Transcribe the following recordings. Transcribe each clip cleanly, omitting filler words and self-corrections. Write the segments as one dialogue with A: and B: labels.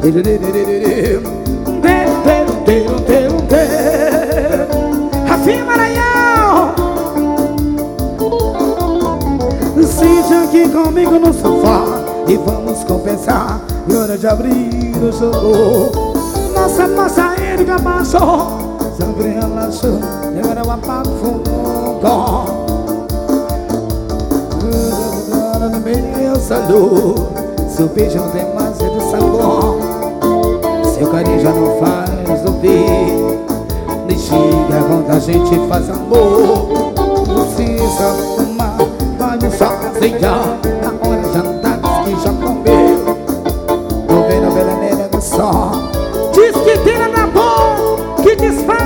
A: Rafinha Maranhão, sente aqui comigo no sofá e vamos compensar. E hora de abrir o jogo. Nossa moça ele que abaixou, sempre relaxou, agora eu apago o fogo. No meu salão, seu beijo não tem mais sabor, seu carinho já não faz ouvir. Nem chega quando a gente faz amor. Não precisa fumar, vai no sozinho. Na hora de jantar diz que já comeu. Tô vendo a velha negra do sol, diz que tem nada bom que desfaz.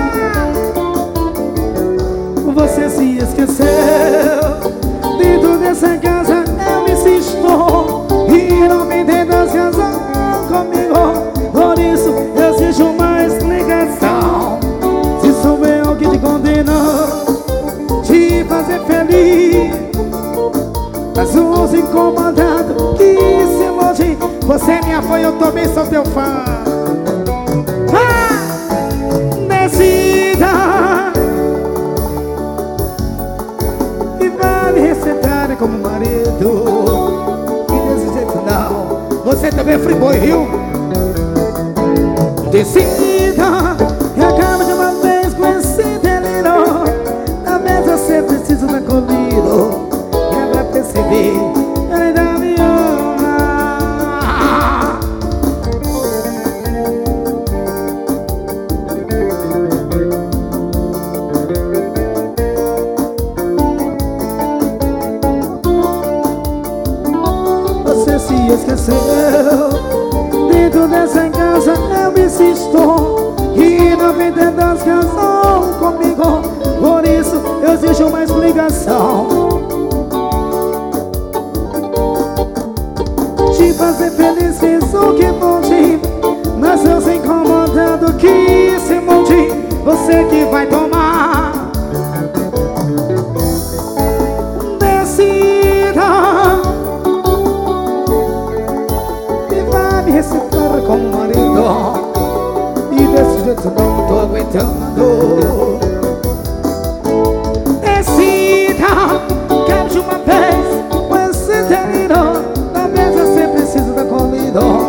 A: Você se esqueceu. Dentro dessa casa eu me insisto e não me entendo as razões comigo. Por isso eu exijo uma explicação. Se sou eu que te condeno, te fazer feliz, mas os incomodados que se longe. Você é minha fã, eu também sou teu fã. Decida e vai me recetar como marido. E desse jeito não, você também é free-boy, viu? Decida que acaba de uma vez com esse delírio. Na mesa você precisa da colhido. É pra perceber, ela ainda me ama. Você se esqueceu. Dentro dessa casa eu me insisto e não me entendo as razões comigo. Por isso eu exijo uma explicação. Te fazer feliz fiz o que pude, mas eu sei incomodado que se monte. Você que vai tomar. Decida e vai me receber como marido. E desse jeito não tô aguentando. Decida, quero de uma vez com esse terreno. Na mesa você precisa da comida.